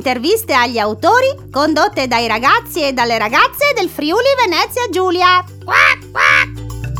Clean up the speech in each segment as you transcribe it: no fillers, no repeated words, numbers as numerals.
interviste agli autori condotte dai ragazzi e dalle ragazze del Friuli Venezia Giulia. Quack, quack.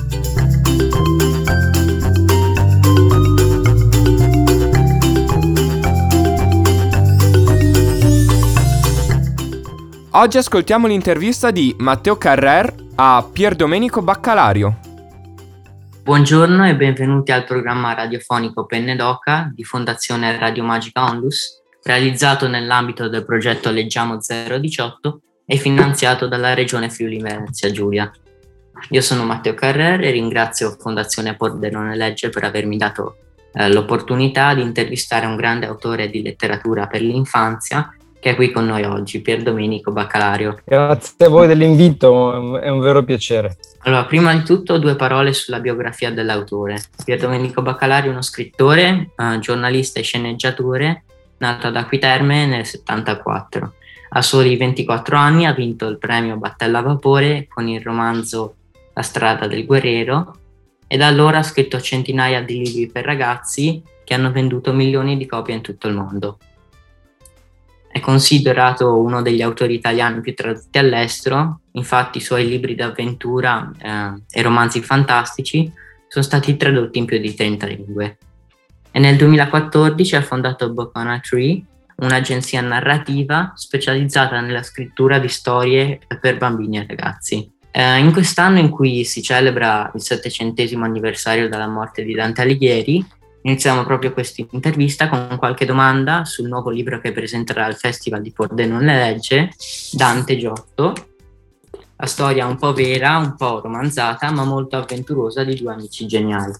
Oggi ascoltiamo l'intervista di Matteo Carrer a Pier Domenico Baccalario. Buongiorno e benvenuti al programma radiofonico Penne d'Oca di Fondazione Radio Magica Onlus, realizzato nell'ambito del progetto Leggiamo 018 e finanziato dalla Regione Friuli Venezia Giulia. Io sono Matteo Carrer e ringrazio Fondazione Pordenone Legge per avermi dato l'opportunità di intervistare un grande autore di letteratura per l'infanzia che è qui con noi oggi, Pier Domenico Baccalario. Grazie a voi dell'invito, è un vero piacere. Allora, prima di tutto 2 parole sulla biografia dell'autore. Pier Domenico Baccalario è uno scrittore, giornalista e sceneggiatore, nato ad Acquiterme nel 1974. A soli 24 anni ha vinto il premio Battella Vapore con il romanzo La strada del guerriero e da allora ha scritto centinaia di libri per ragazzi che hanno venduto milioni di copie in tutto il mondo. È considerato uno degli autori italiani più tradotti all'estero, infatti i suoi libri d'avventura e romanzi fantastici sono stati tradotti in più di 30 lingue. E nel 2014 ha fondato Book on a Tree, un'agenzia narrativa specializzata nella scrittura di storie per bambini e ragazzi. In quest'anno in cui si celebra il 700° anniversario della morte di Dante Alighieri, iniziamo proprio questa intervista con qualche domanda sul nuovo libro che presenterà al Festival di Pordenone Legge, Dante Giotto, la storia un po' vera, un po' romanzata, ma molto avventurosa di 2 amici geniali.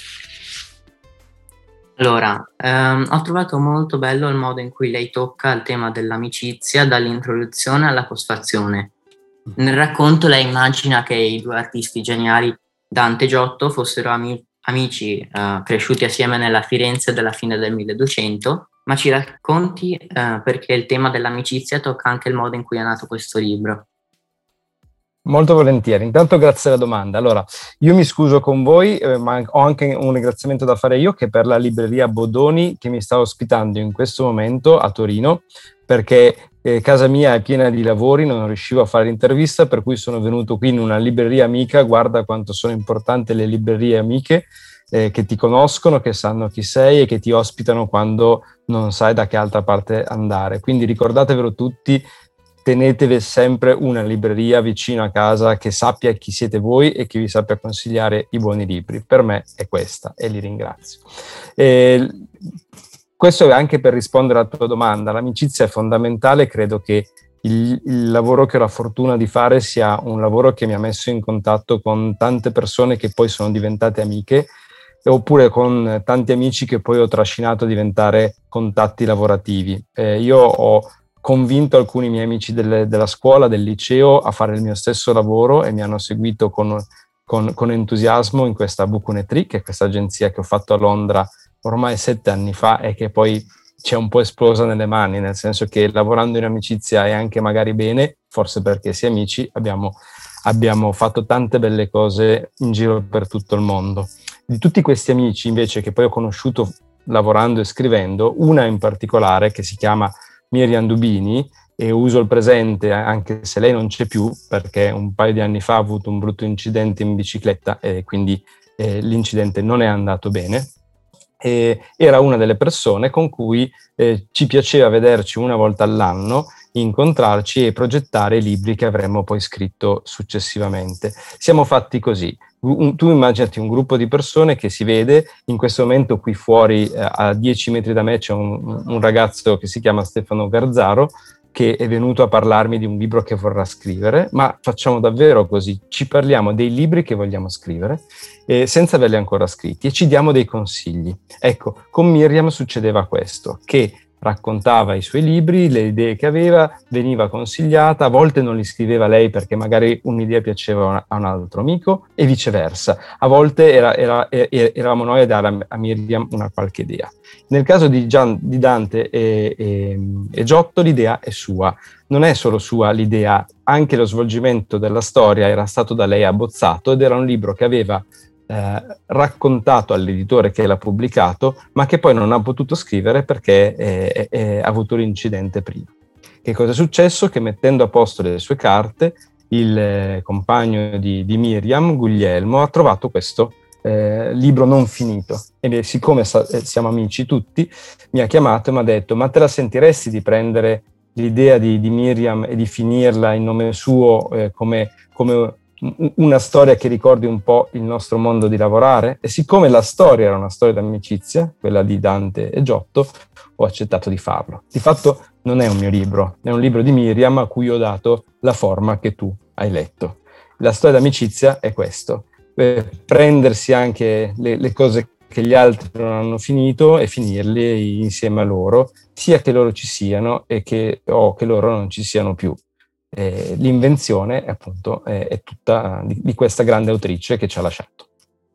Allora, ho trovato molto bello il modo in cui lei tocca il tema dell'amicizia dall'introduzione alla postfazione. Nel racconto lei immagina che i 2 artisti geniali, Dante e Giotto, fossero amici cresciuti assieme nella Firenze della fine del 1200, ma ci racconti perché il tema dell'amicizia tocca anche il modo in cui è nato questo libro. Molto volentieri, intanto grazie alla domanda. Allora, io mi scuso con voi, ma ho anche un ringraziamento da fare io, che per la libreria Bodoni che mi sta ospitando in questo momento a Torino, perché casa mia è piena di lavori, non riuscivo a fare l'intervista, per cui sono venuto qui in una libreria amica. Guarda quanto sono importanti le librerie amiche, che ti conoscono, che sanno chi sei e che ti ospitano quando non sai da che altra parte andare. Quindi ricordatevelo tutti, tenetevi sempre una libreria vicino a casa che sappia chi siete voi e che vi sappia consigliare i buoni libri. Per me è questa e li ringrazio. Questo è anche per rispondere alla tua domanda. L'amicizia è fondamentale, credo che il lavoro che ho la fortuna di fare sia un lavoro che mi ha messo in contatto con tante persone che poi sono diventate amiche, oppure con tanti amici che poi ho trascinato a diventare contatti lavorativi. Io ho convinto alcuni miei amici della scuola, del liceo, a fare il mio stesso lavoro e mi hanno seguito con entusiasmo in questa Book on a Tree, che è questa agenzia che ho fatto a Londra ormai 7 anni fa e che poi c'è un po' esplosa nelle mani, nel senso che lavorando in amicizia e anche magari bene, forse perché si è amici, abbiamo fatto tante belle cose in giro per tutto il mondo. Di tutti questi amici invece che poi ho conosciuto lavorando e scrivendo, una in particolare che si chiama Miriam Dubini, e uso il presente anche se lei non c'è più, perché un paio di anni fa ha avuto un brutto incidente in bicicletta e quindi l'incidente non è andato bene. Era una delle persone con cui ci piaceva vederci una volta all'anno, incontrarci e progettare i libri che avremmo poi scritto successivamente. Siamo fatti così. Tu immaginati un gruppo di persone che si vede. In questo momento qui fuori a 10 metri da me c'è un ragazzo che si chiama Stefano Garzaro, che è venuto a parlarmi di un libro che vorrà scrivere, ma facciamo davvero così, ci parliamo dei libri che vogliamo scrivere senza averli ancora scritti e ci diamo dei consigli. Ecco, con Miriam succedeva questo, che raccontava i suoi libri, le idee che aveva, veniva consigliata, a volte non li scriveva lei perché magari un'idea piaceva a un altro amico e viceversa, a volte eravamo noi a dare a Miriam una qualche idea. Nel caso di Dante e Giotto l'idea è sua, non è solo sua l'idea, anche lo svolgimento della storia era stato da lei abbozzato ed era un libro che aveva raccontato all'editore che l'ha pubblicato, ma che poi non ha potuto scrivere perché ha avuto l'incidente prima. Che cosa è successo? Che mettendo a posto le sue carte, il compagno di Miriam, Guglielmo, ha trovato questo libro non finito. E siccome siamo amici tutti, mi ha chiamato e mi ha detto: ma te la sentiresti di prendere l'idea di Miriam e di finirla in nome suo come una storia che ricordi un po' il nostro modo di lavorare? E siccome la storia era una storia d'amicizia, quella di Dante e Giotto, ho accettato di farlo. Di fatto non è un mio libro, è un libro di Miriam a cui ho dato la forma che tu hai letto. La storia d'amicizia è questo: prendersi anche le cose che gli altri non hanno finito e finirle insieme a loro, sia che loro ci siano o che loro non ci siano più. L'invenzione appunto è tutta di questa grande autrice che ci ha lasciato.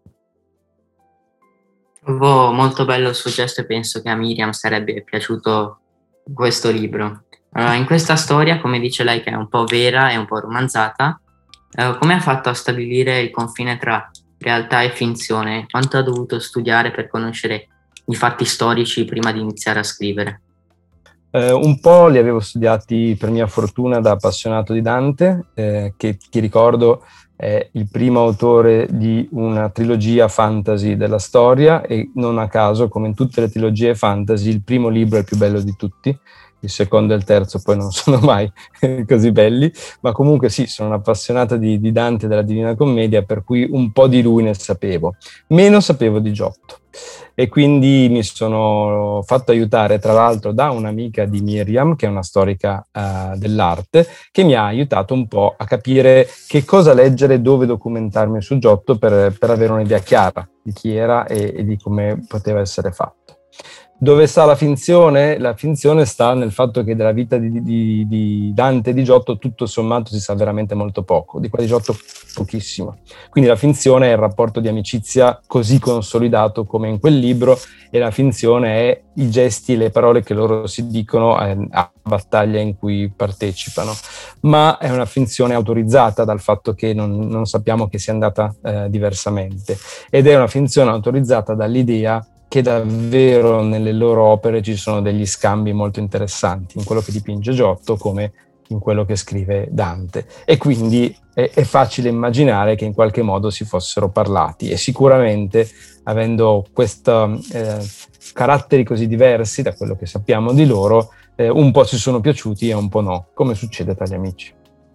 Trovo molto bello il suo gesto e penso che a Miriam sarebbe piaciuto questo libro. In questa storia, come dice lei, che è un po' vera e un po' romanzata, come ha fatto a stabilire il confine tra realtà e finzione? Quanto ha dovuto studiare per conoscere i fatti storici prima di iniziare a scrivere? Un po' li avevo studiati per mia fortuna da appassionato di Dante, che ti ricordo è il primo autore di una trilogia fantasy della storia, e non a caso, come in tutte le trilogie fantasy, il primo libro è il più bello di tutti. Il secondo e il terzo poi non sono mai così belli, ma comunque sì, sono un appassionato di Dante e della Divina Commedia, per cui un po' di lui ne sapevo. Meno sapevo di Giotto, e quindi mi sono fatto aiutare tra l'altro da un'amica di Miriam, che è una storica dell'arte, che mi ha aiutato un po' a capire che cosa leggere e dove documentarmi su Giotto per avere un'idea chiara di chi era e di come poteva essere fatto. Dove sta la finzione? La finzione sta nel fatto che della vita di Dante e di Giotto tutto sommato si sa veramente molto poco, di qua di Giotto pochissimo. Quindi la finzione è il rapporto di amicizia così consolidato come in quel libro, e la finzione è i gesti e le parole che loro si dicono a battaglia in cui partecipano. Ma è una finzione autorizzata dal fatto che non sappiamo che sia andata diversamente, ed è una finzione autorizzata dall'idea che davvero nelle loro opere ci sono degli scambi molto interessanti, in quello che dipinge Giotto come in quello che scrive Dante, e quindi è facile immaginare che in qualche modo si fossero parlati, e sicuramente, avendo questi caratteri così diversi da quello che sappiamo di loro, un po' ci sono piaciuti e un po' no, come succede tra gli amici.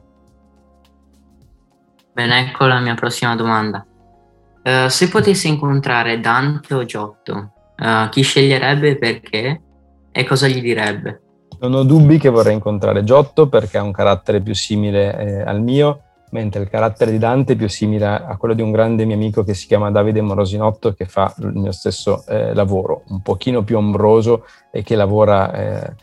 Bene, ecco la mia prossima domanda. Se potessi incontrare Dante o Giotto, chi sceglierebbe, perché e cosa gli direbbe? Non ho dubbi che vorrei incontrare Giotto, perché ha un carattere più simile al mio, mentre il carattere di Dante è più simile a quello di un grande mio amico che si chiama Davide Morosinotto, che fa il mio stesso lavoro, un pochino più ombroso, e che lavora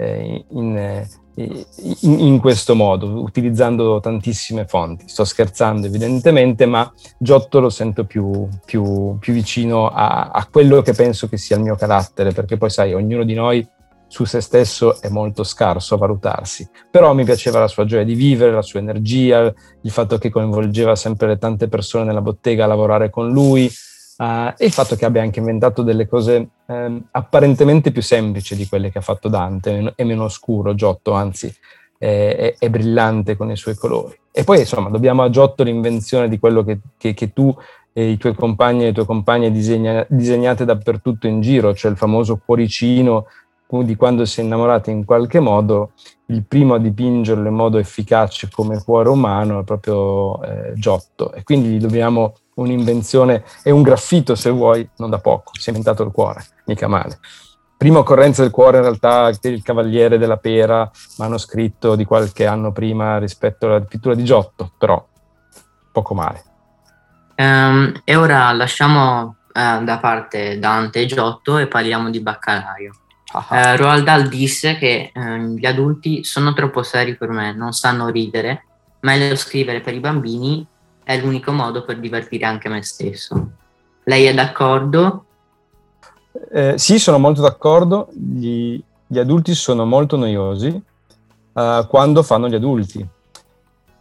in questo modo, utilizzando tantissime fonti. Sto scherzando evidentemente, ma Giotto lo sento più vicino a quello che penso che sia il mio carattere, perché poi sai, ognuno di noi su se stesso è molto scarso a valutarsi, però mi piaceva la sua gioia di vivere, la sua energia, il fatto che coinvolgeva sempre le tante persone nella bottega a lavorare con lui, e il fatto che abbia anche inventato delle cose apparentemente più semplici di quelle che ha fatto Dante, è meno scuro Giotto, anzi è brillante con i suoi colori. E poi insomma dobbiamo a Giotto l'invenzione di quello che tu e i tuoi compagni e le tue compagne disegnate dappertutto in giro, cioè il famoso cuoricino di quando si è innamorati in qualche modo. Il primo a dipingerlo in modo efficace come cuore umano è proprio Giotto, e quindi gli dobbiamo un'invenzione e un graffito, se vuoi, non da poco. Si è inventato il cuore, mica male. Prima occorrenza del cuore in realtà il Cavaliere della Pera, manoscritto di qualche anno prima rispetto alla pittura di Giotto, però poco male. E ora lasciamo da parte Dante e Giotto e parliamo di Baccalario. Roald Dahl disse che gli adulti sono troppo seri per me, non sanno ridere, meglio scrivere per i bambini, è l'unico modo per divertire anche me stesso. Lei è d'accordo? Sì, sono molto d'accordo. Gli adulti sono molto noiosi quando fanno gli adulti.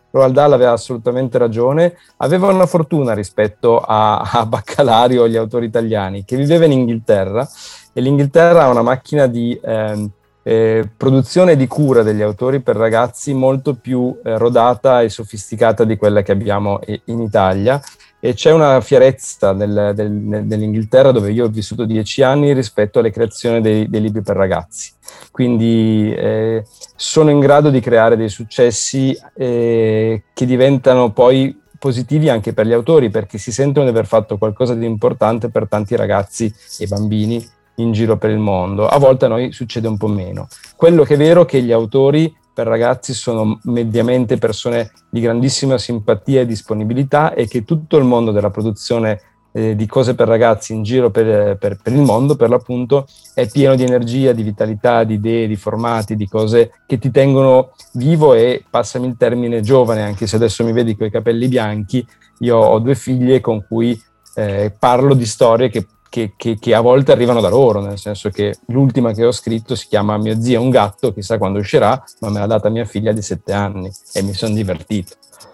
Roald Dahl aveva assolutamente ragione, aveva una fortuna rispetto a Baccalario o agli autori italiani, che viveva in Inghilterra, e l'Inghilterra ha una macchina di produzione e di cura degli autori per ragazzi molto più rodata e sofisticata di quella che abbiamo in Italia, e c'è una fierezza nell'Inghilterra, dove io ho vissuto 10 anni, rispetto alle creazioni dei libri per ragazzi. Quindi sono in grado di creare dei successi che diventano poi positivi anche per gli autori, perché si sentono di aver fatto qualcosa di importante per tanti ragazzi e bambini in giro per il mondo. A volte a noi succede un po' meno. Quello che è vero è che gli autori per ragazzi sono mediamente persone di grandissima simpatia e disponibilità, e che tutto il mondo della produzione di cose per ragazzi in giro per il mondo, per l'appunto, è pieno di energia, di vitalità, di idee, di formati, di cose che ti tengono vivo e, passami il termine, giovane, anche se adesso mi vedi con i capelli bianchi. Io ho 2 figlie con cui parlo di storie che a volte arrivano da loro, nel senso che l'ultima che ho scritto si chiama Mio zio è un gatto, chissà quando uscirà, ma me l'ha data mia figlia di 7 anni e mi sono divertito.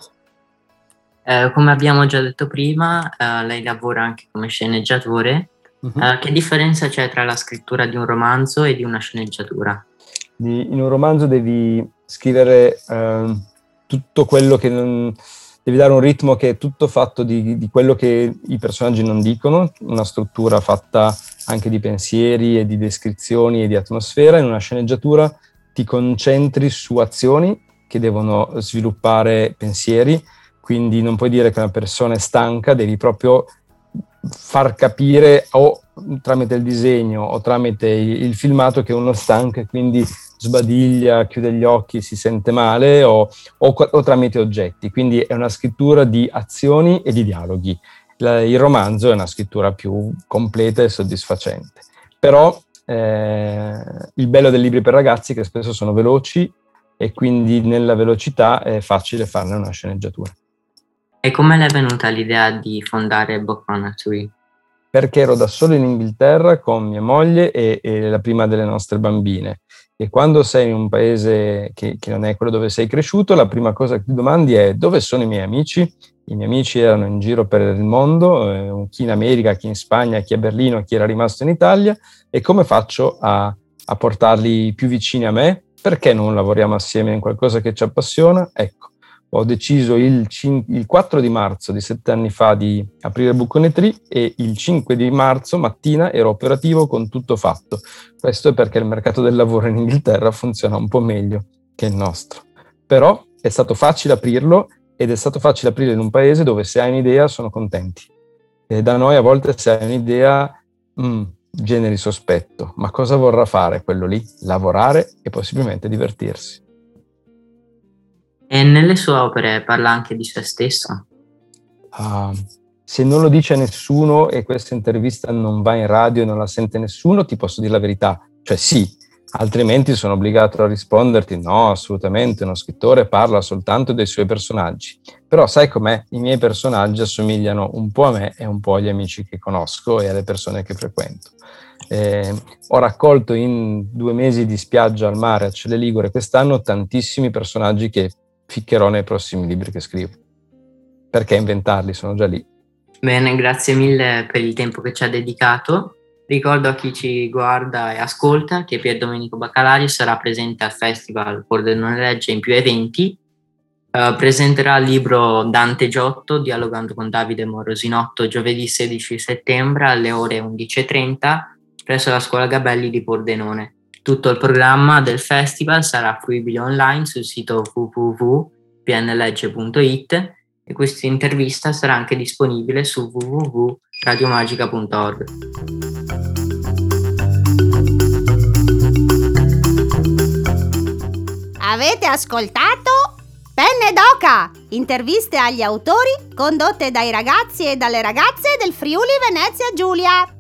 Come abbiamo già detto prima, lei lavora anche come sceneggiatore. Che differenza c'è tra la scrittura di un romanzo e di una sceneggiatura? In un romanzo devi scrivere tutto quello che non... Devi dare un ritmo che è tutto fatto di quello che i personaggi non dicono, una struttura fatta anche di pensieri e di descrizioni e di atmosfera. In una sceneggiatura ti concentri su azioni che devono sviluppare pensieri, quindi non puoi dire che una persona è stanca, devi proprio far capire o tramite il disegno o tramite il filmato che uno è stanco e quindi sbadiglia, chiude gli occhi, si sente male, o tramite oggetti. Quindi è una scrittura di azioni e di dialoghi. Il romanzo è una scrittura più completa e soddisfacente. Però il bello dei libri per ragazzi è che spesso sono veloci, e quindi nella velocità è facile farne una sceneggiatura. E come le è venuta l'idea di fondare Bookmanatui? Perché ero da solo in Inghilterra con mia moglie e la prima delle nostre bambine. E quando sei in un paese che non è quello dove sei cresciuto, la prima cosa che ti domandi è: dove sono i miei amici? I miei amici erano in giro per il mondo, chi in America, chi in Spagna, chi a Berlino, chi era rimasto in Italia, e come faccio a portarli più vicini a me? Perché non lavoriamo assieme in qualcosa che ci appassiona? Ecco, ho deciso il 4 di marzo di 7 anni fa di aprire Bookmanatui, e il 5 di marzo mattina ero operativo con tutto fatto. Questo è perché il mercato del lavoro in Inghilterra funziona un po' meglio che il nostro. Però è stato facile aprirlo, ed è stato facile aprirlo in un paese dove, se hai un'idea, sono contenti. E da noi a volte, se hai un'idea, generi sospetto. Ma cosa vorrà fare quello lì? Lavorare e possibilmente divertirsi. E nelle sue opere parla anche di se stesso? Se non lo dice nessuno e questa intervista non va in radio e non la sente nessuno, ti posso dire la verità. Cioè sì, altrimenti sono obbligato a risponderti: no, assolutamente, uno scrittore parla soltanto dei suoi personaggi. Però sai com'è? I miei personaggi assomigliano un po' a me e un po' agli amici che conosco e alle persone che frequento. Ho raccolto in 2 mesi di spiaggia al mare a Celle Ligure quest'anno tantissimi personaggi che ficcherò nei prossimi libri che scrivo. Perché inventarli? Sono già lì. Bene, grazie mille per il tempo che ci ha dedicato. Ricordo a chi ci guarda e ascolta che Pier Domenico Baccalario sarà presente al Festival Pordenone Legge in più eventi. Presenterà il libro Dante Giotto, dialogando con Davide Morosinotto, giovedì 16 settembre alle ore 11:30 presso la Scuola Gabelli di Pordenone. Tutto il programma del festival sarà fruibile online sul sito www.pnlegge.it, e questa intervista sarà anche disponibile su www.radiomagica.org. Avete ascoltato Penne d'Oca, interviste agli autori condotte dai ragazzi e dalle ragazze del Friuli Venezia Giulia.